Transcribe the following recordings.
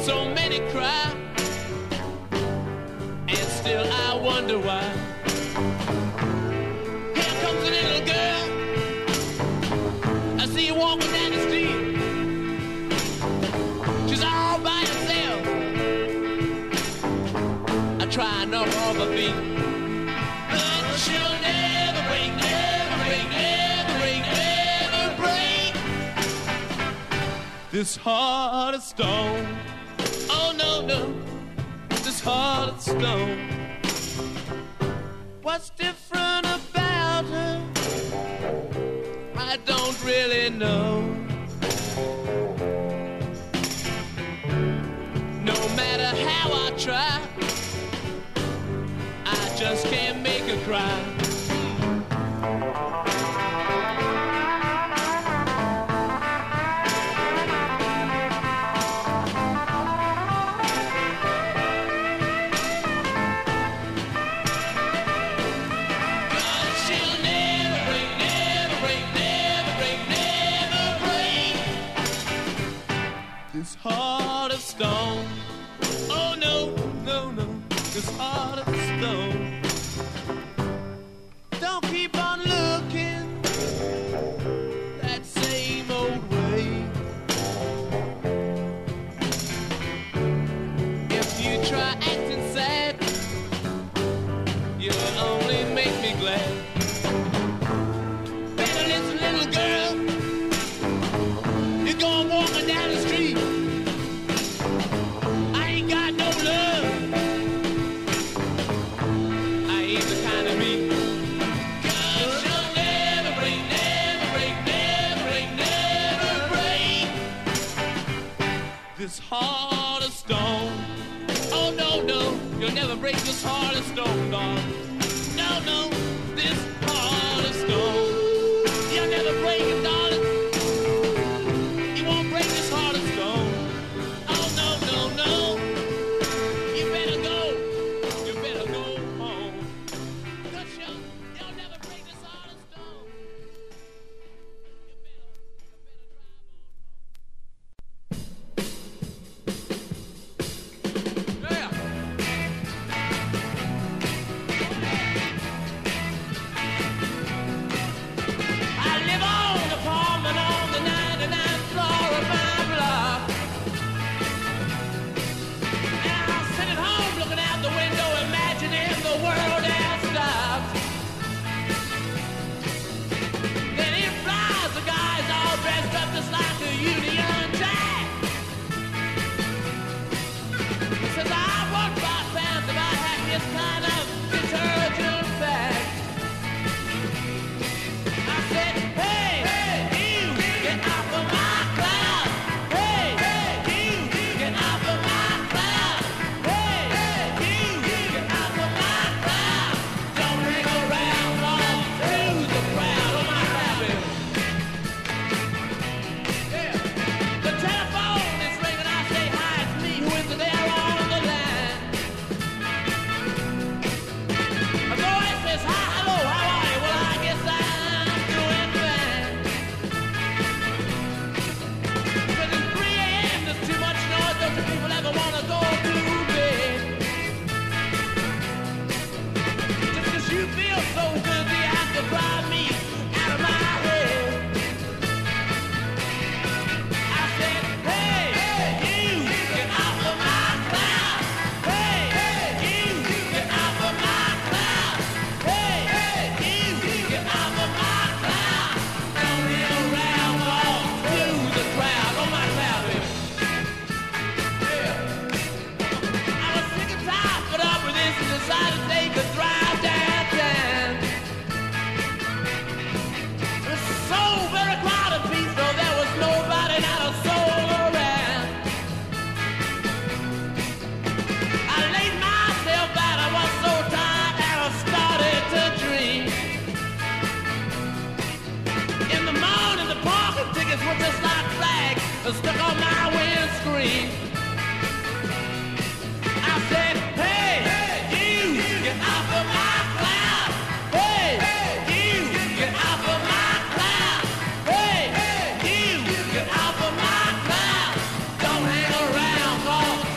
so many cry, and still I wonder why. Here comes a little girl, I see her walking down the street. She's all by herself, I try and knock off her feet, but she'll never break, never break, never break, never break this heart of stone. Oh no, no, this heart of stone. What's different about her? I don't really know. No matter how I try, I just can't make her cry. This heart of stone. Oh no, no, no, this heart of stone. Don't keep on looking that same old way. If you try acting sad, you'll only make me glad. Better listen, little girl, you're going walking down the street. This heart of stone. Oh no, no, you'll never break this heart of stone, darling. No, no, this heart of stone. You'll never break it, darling. You won't break this heart of stone. Oh no, no, no. You better go. You better go home. 'Cause you'll never break this heart of stone. You better drive stuck on my windscreen. I said, hey, you, get off of my cloud. Hey, you, get off of my cloud. Hey, you, get off of my cloud. Don't hang around, 'cause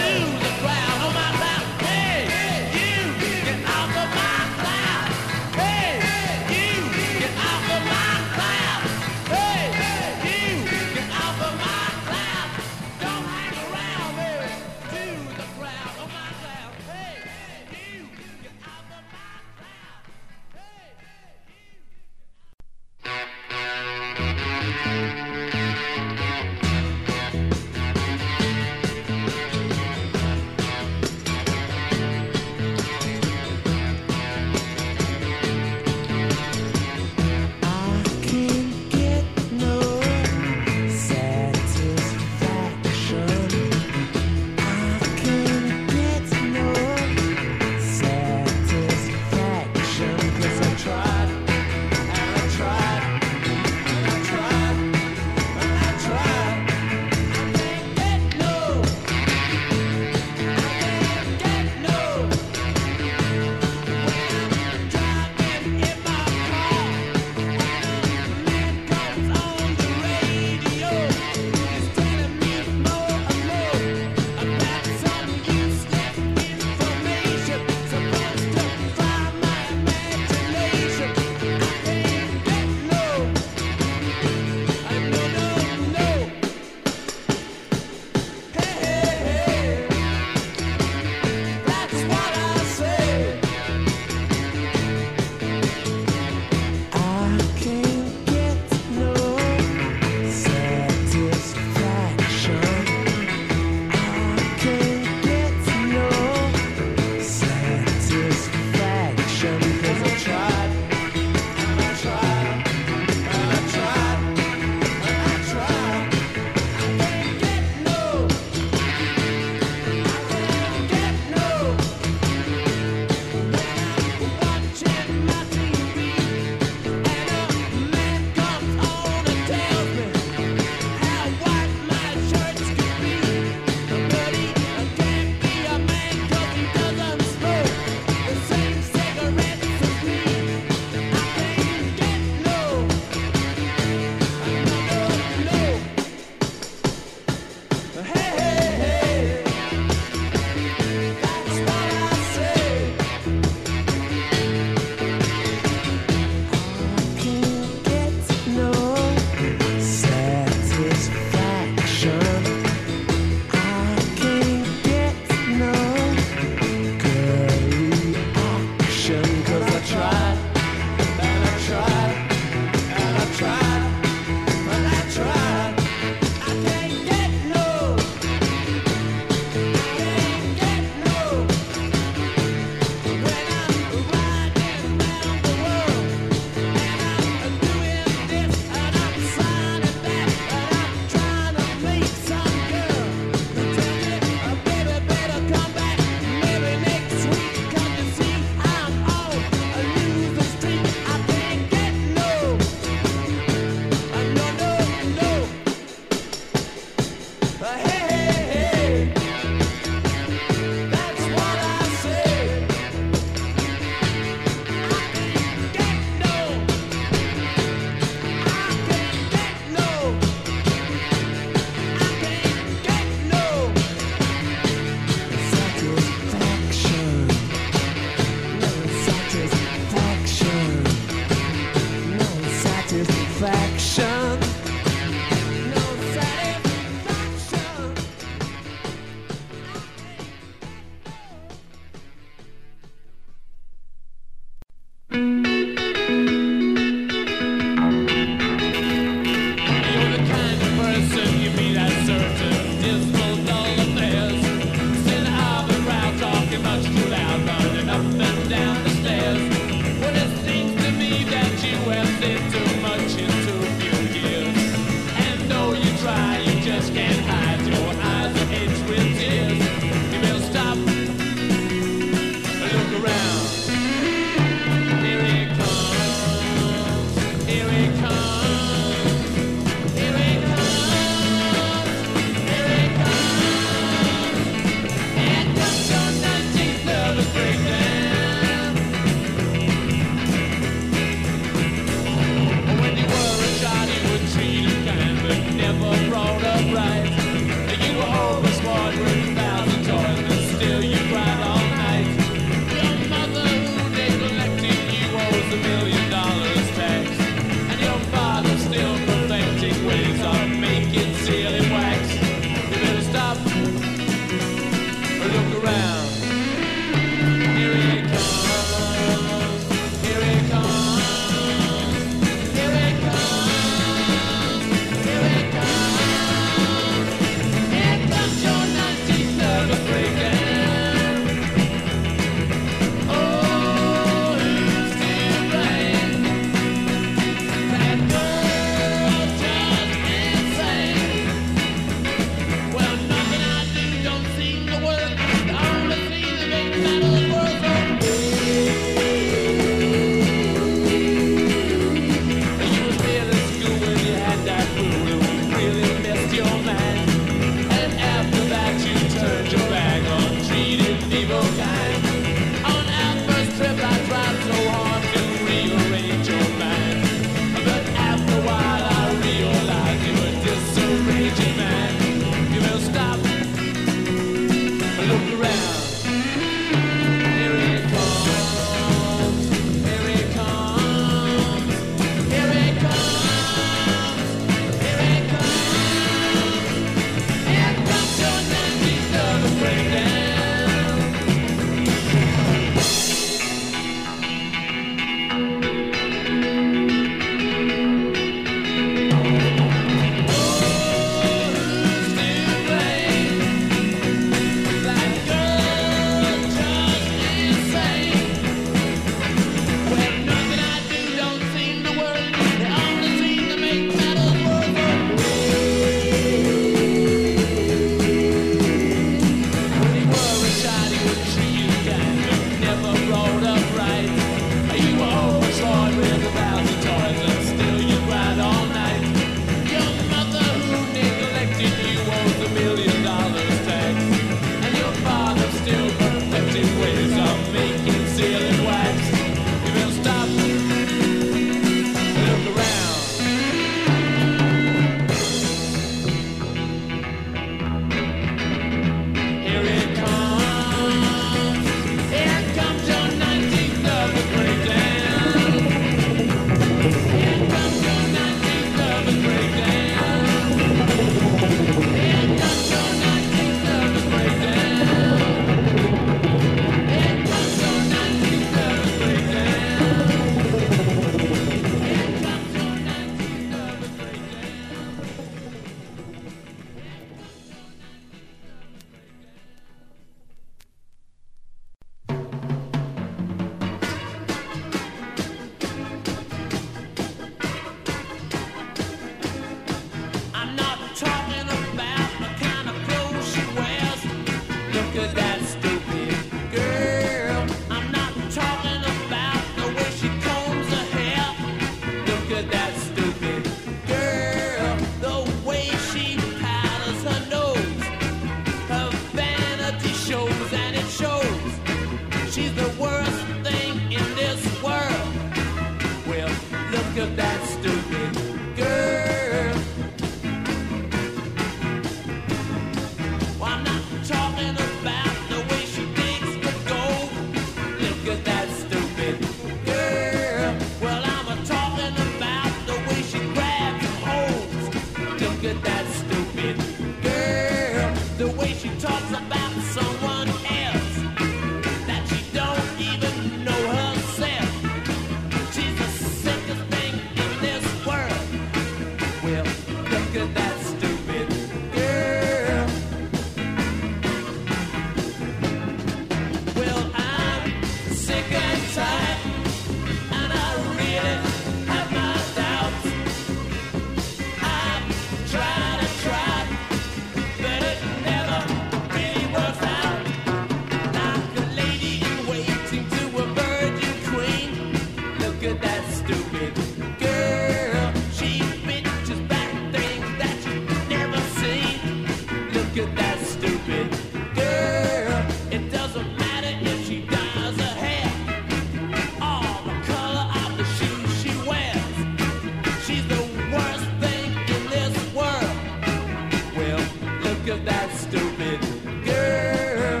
at that stupid girl. It doesn't matter if she dyes her hair or the color of the shoes she wears. She's the worst thing in this world. Well, look at that stupid girl.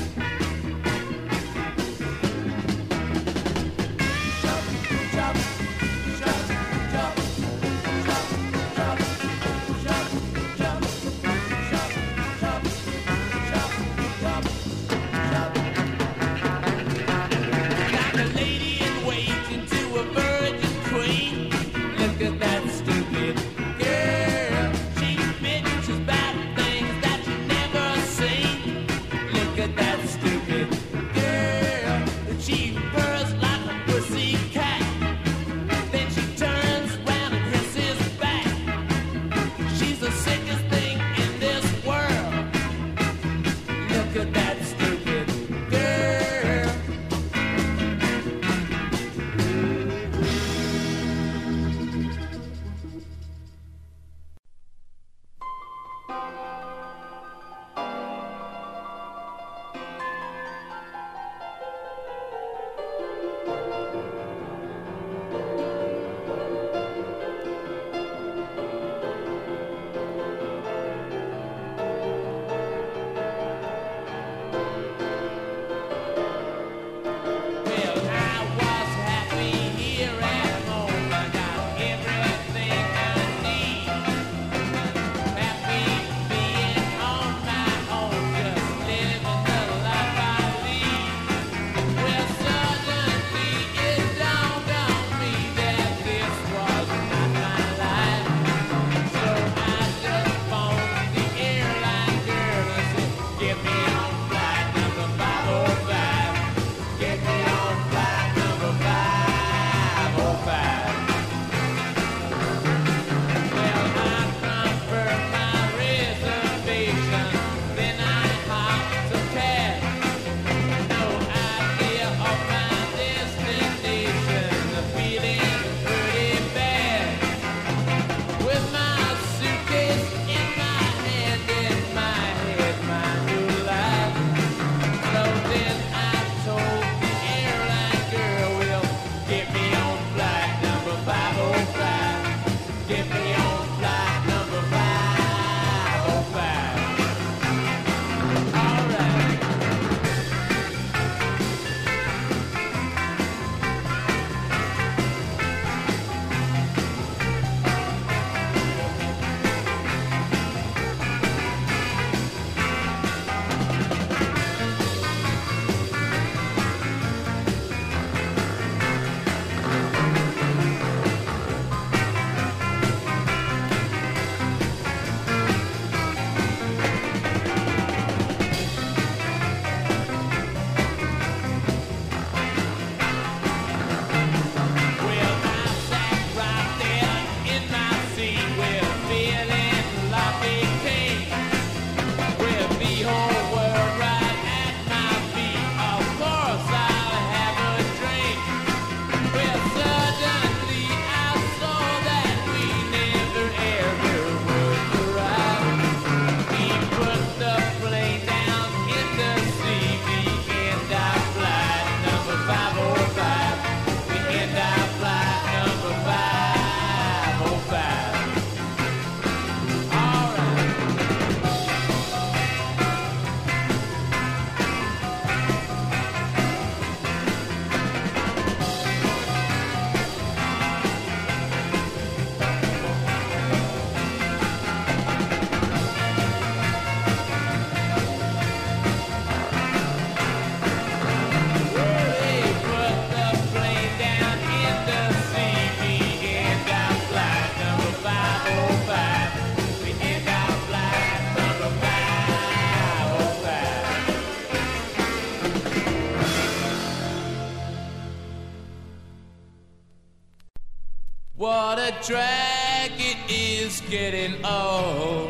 What a drag it is getting old.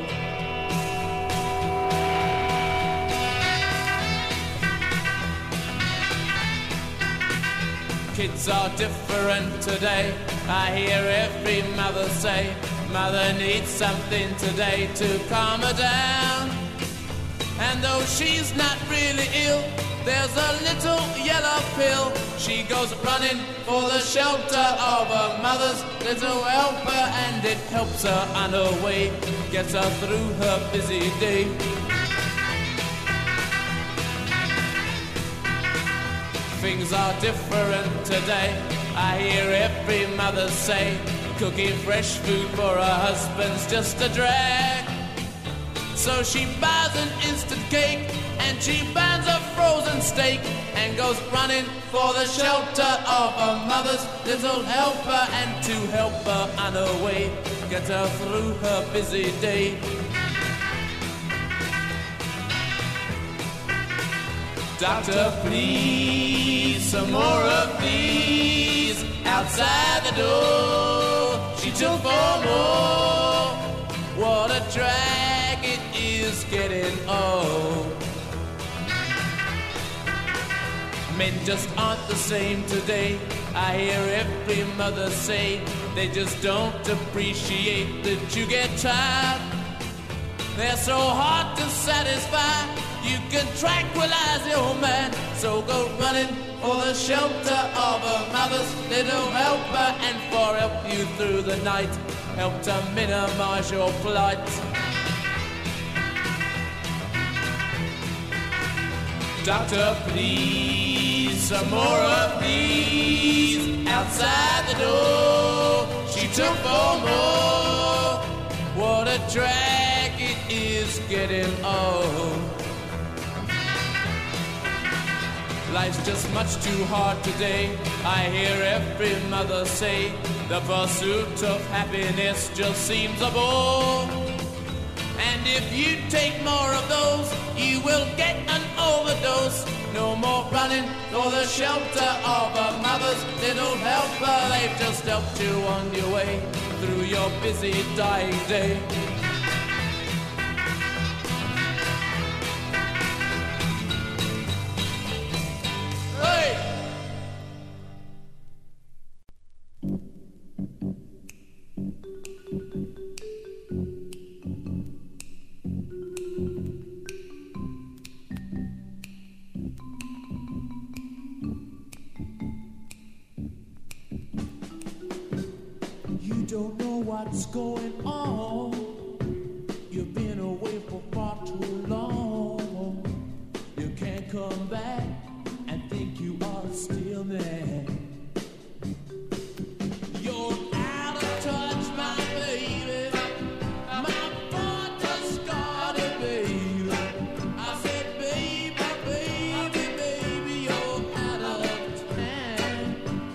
Kids are different today. I hear every mother say, Mother needs something today to calm her down. And though she's not really ill, there's a little yellow pill. She goes running for the shelter of her mother's little helper, and it helps her on her way, gets her through her busy day. Things are different today, I hear every mother say, cooking fresh food for her husband's just a drag. So she buys an instant cake, and she buys a frozen steak, and goes running for the shelter of her mother's little helper, and to help her on her way, get her through her busy day. Doctor, please, some more of these. Outside the door, she took for more. What a drag it is getting old. Men just aren't the same today. I hear every mother say they just don't appreciate that you get tired. They're so hard to satisfy. You can tranquilize your man, so go running for the shelter of a mother's little helper, and for help you through the night, help to minimize your plight. Doctor, please, some more of these. Outside the door, she took for more. What a drag it is getting old. Life's just much too hard today. I hear every mother say the pursuit of happiness just seems a bore. And if you take more of those, you will get an overdose. No more running for the shelter of a mother's little helper. They've just helped you on your way through your busy dying day. You don't know what's going on. You've been away for far too long. You can't come back and think you are still there. You're out of touch, my baby. My heart just started, baby. I said, baby, baby, baby, you're out of time.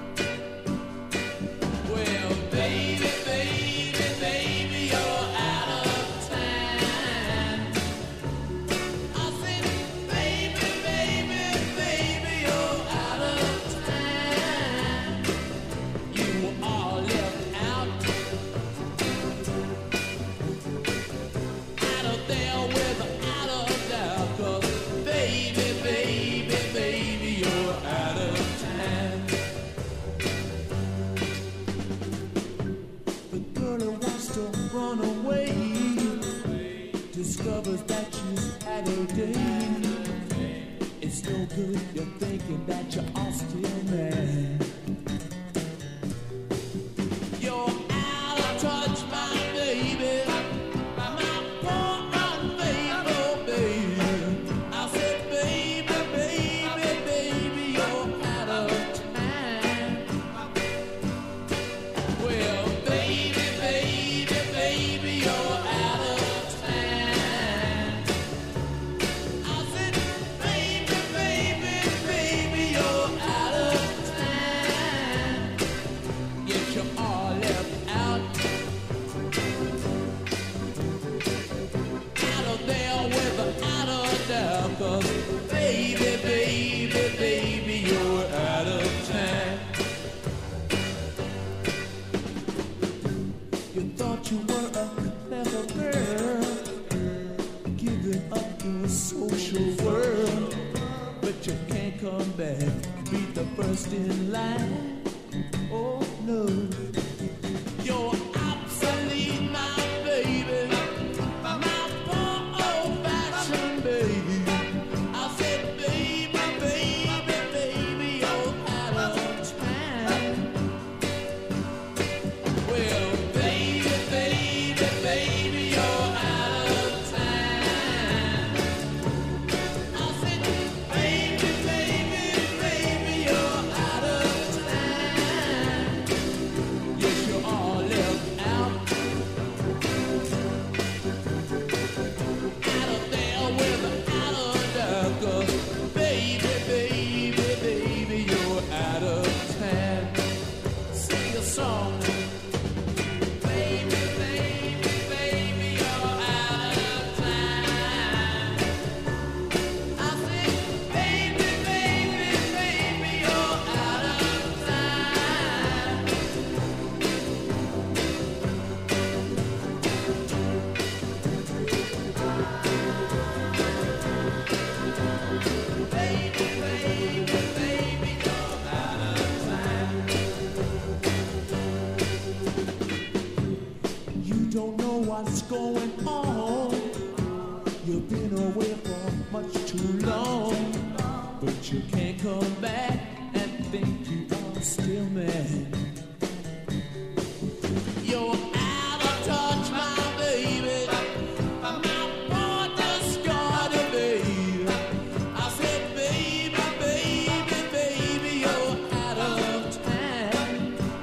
Well, baby, baby, baby, you're out of time. I said, baby, baby, baby, you're out of time. You are left out of there without a doubt. 'Cause baby, baby, baby, you're out of time. The girl who wants to run away discovers that she's had a day. It's no good, you're thinking that you are still mad. You're out of touch, my baby. My poor unfaithful baby. I said, baby, baby, baby, you're out of time. Well, baby, baby, baby, you're out of time. I said, baby, baby, baby, you're out of time. Yes, you are left out of there without a doubt. 'Cause baby, baby, baby, you're out of time. You thought you were a clever girl, giving up to a social world, but you can't come back, be the first in line. Oh no, you're obsolete, my baby, my poor old-fashioned baby. what's going on. You've been away for much too long, but you can't come back and think you are still mad. You're out of touch, my baby. My partner scarred a baby. I said, baby, baby, baby, you're out of time.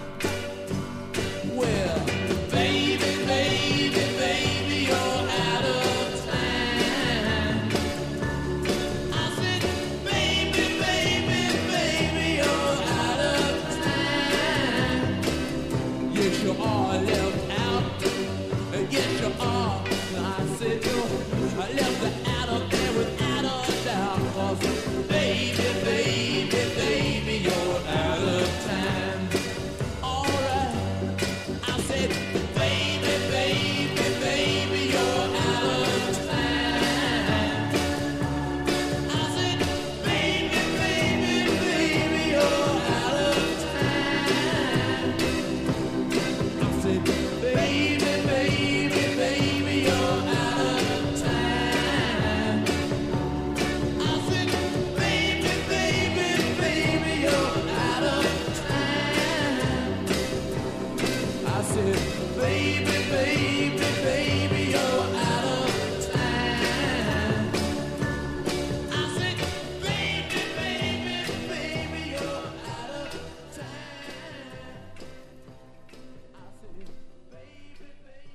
Well, baby, baby, baby, you're out of time. I said, baby, baby, baby, you're out of time. Yes, you are left out. Yes, you are. I said, I left out of there without a doubt. 'Cause baby, baby, baby, you're out of time. Alright. I said, baby, baby, baby, you're out of time. I said, baby, baby, baby, you're out of time. I said, baby, baby, baby, you're out of time. I said, baby, baby, baby, you're out of time. I said, baby, baby, baby, you're out of time. I said, baby, baby, baby, you're out of time. I said, baby, baby,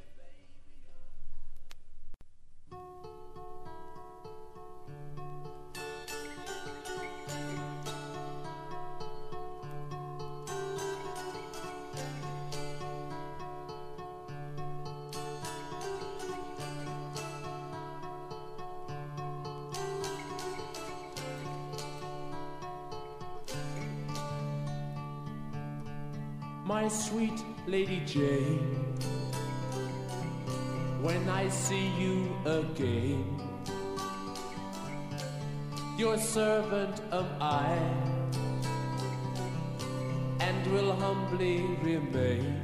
My sweet Lady Jane, when I see you again, your servant am I, and will humbly remain.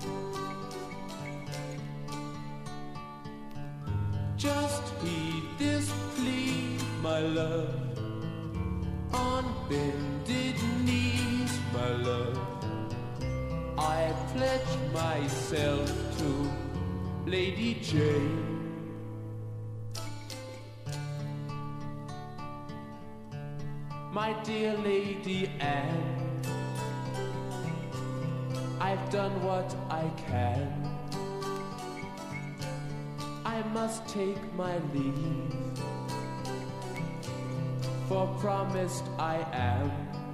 Just heed this plea, my love, on bended knees, my love. I pledge myself to Lady Jane. My dear Lady Anne, I've done what I can. I must take my leave, for promised I am.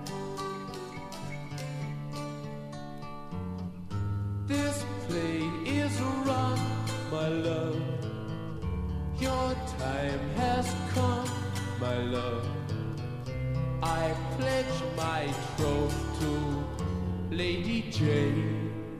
This play is run, my love. Your time has come, my love. I pledge my troth to Lady Jane.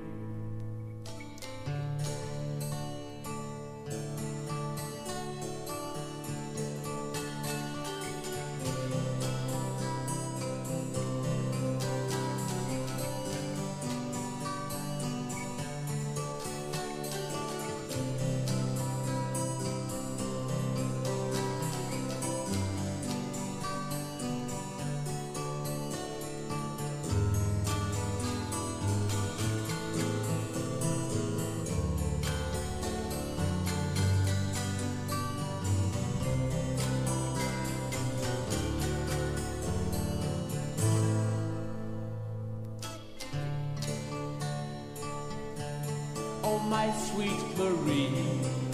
Oh, my sweet Marie,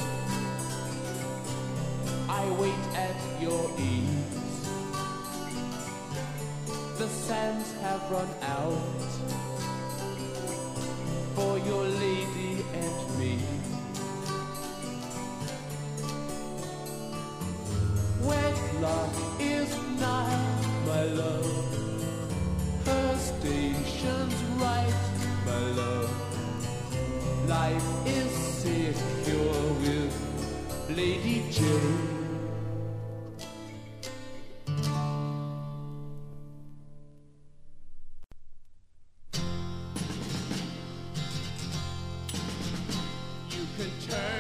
I wait at your ease. The sands have run out for your lady and me. Wedlock is nigh, my love. Her station's right, my love. Life is secure with Lady Jane. You can turn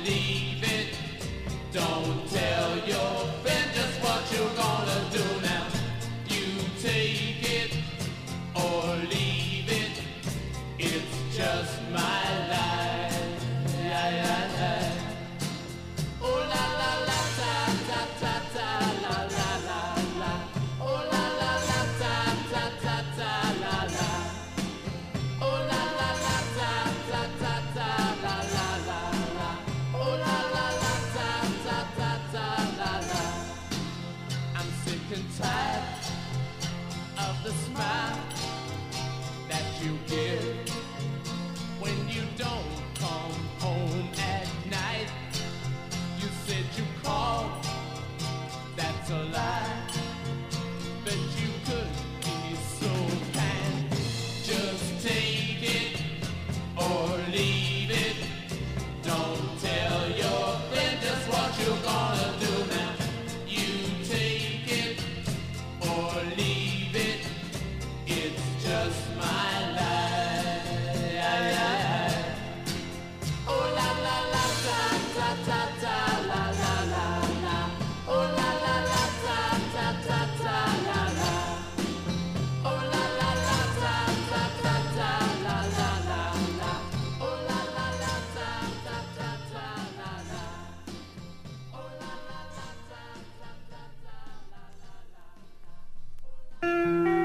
leave it. Don't tell your friend just what you're gonna do now. You take it or leave it. It's just my life. Oh la la la ta ta ta ta la la la la. Oh la la la ta ta ta ta la la. Oh la la la ta ta ta ta la la la la. Oh la la la ta ta ta ta la la. I'm sick and tired of the smile that you give when you don't come home at night. You said you called, that's a lie. But you could be so kind. Just take it or leave it. Don't tell your friend just what you're gonna do now. You take it or leave it. It's just my life. Oh la la la ta ta ta ta la la la la. Oh la la la ta ta ta ta la la. Oh la la la ta ta ta ta la la la la. Oh la la la ta ta ta ta la la. Oh la la la ta ta ta ta la la la.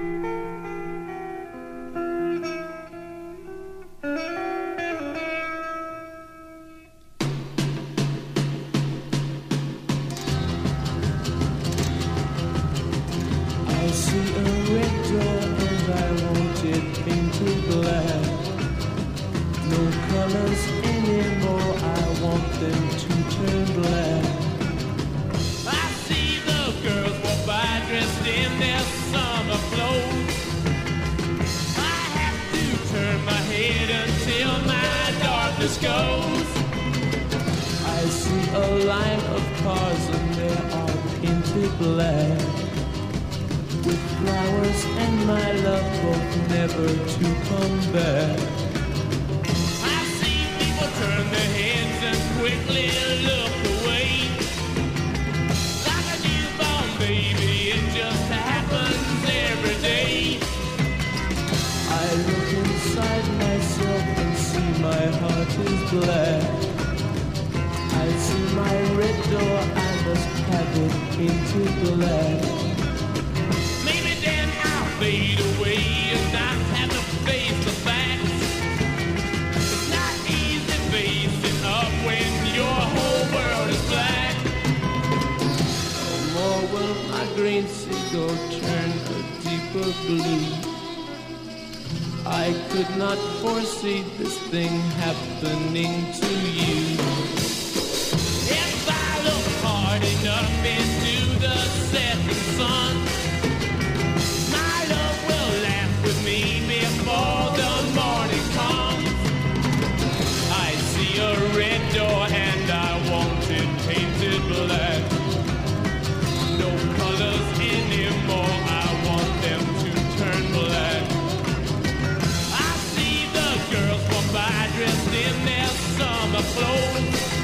I see a red door and I want it painted black. No colors anymore, I want them to turn black. I see the girls walk by dressed in their summer clothes. I have to turn my head until my darkness goes. I see a line of cars and they are painted black, with flowers and my love both never to come back. I see people turn their heads and quickly look away. Like a newborn baby, it just happens every day. I look inside myself and see my heart is black. I see my red door, I must have it painted black. Maybe then I'll fade away and not have to face the facts. It's not easy facing up when your whole world is black. No more will my green seagull turn a deeper blue. I could not foresee this thing happening to you. If I look hard enough into the setting sun, my love will laugh with me before the morning comes. I see a red door and I want it painted black. No colors anymore, I want them to turn black. I see the girls walk by dressed in their summer clothes.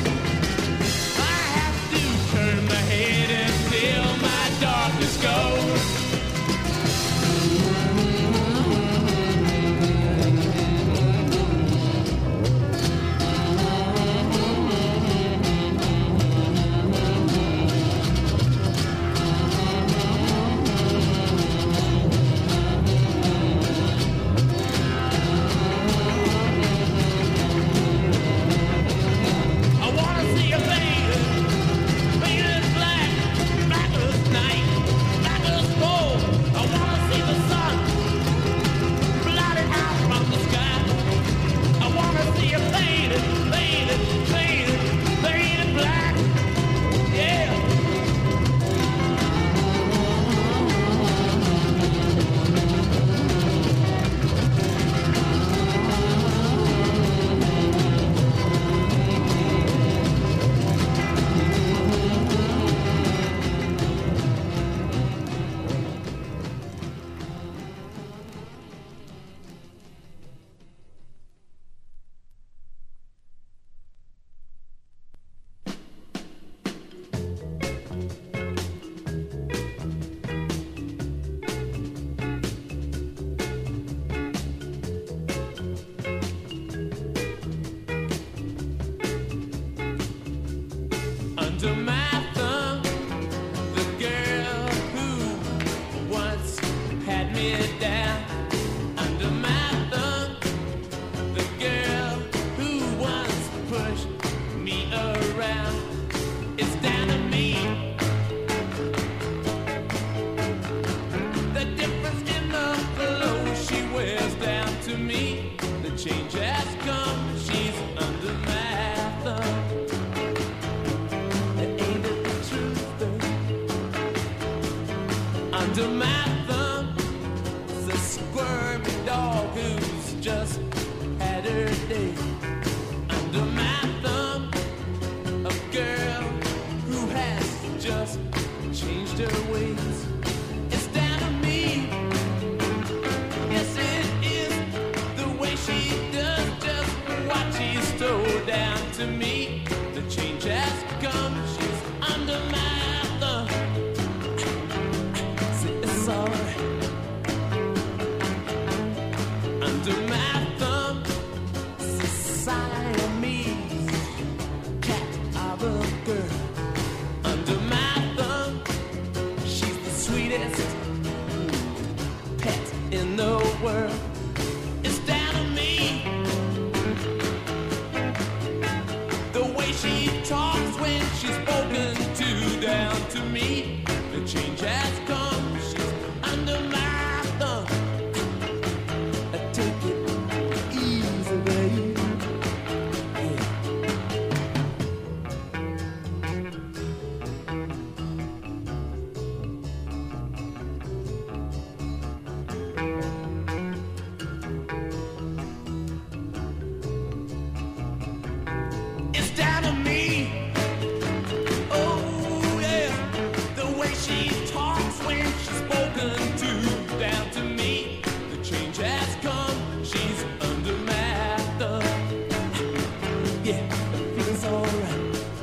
under my thumb. The girl who once had me down. Under my thumb. The girl who once pushed me around. It's down to me. The difference in the clothes she wears down to me. The change has come. She's under my thumb. Ain't it the truth, though? Under my thumb is a squirmy dog who's just had her day. Under my thumb, a girl who has just changed her ways. It's down to me. Yes, it is the way she does just what she's told down to me. The change has come. She's under my thumb. See, it's alright. Under my thumb, Siamese cat of a girl. Under my thumb, she's the sweetest pet in the world. It's down to me. The way she talks when she's spoken to down to me. The change has come. She's under my thumb. Take it easy, baby. Yeah. It's down to me. Oh yeah, the way she talks when she's spoken to down to me. The change has come. She's under my thumb. Yeah, it feels alright.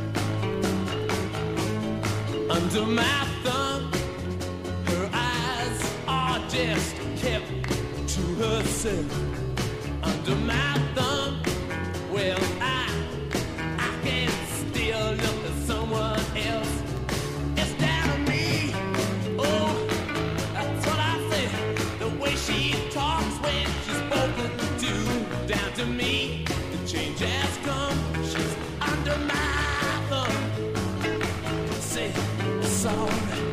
Under my thumb, her eyes are just kept to herself. Under my thumb, well I can still look at someone else. It's down to me. Oh, that's what I say. The way she talks when she's spoken to down to me. The change has come. She's under my thumb. Say it's alright.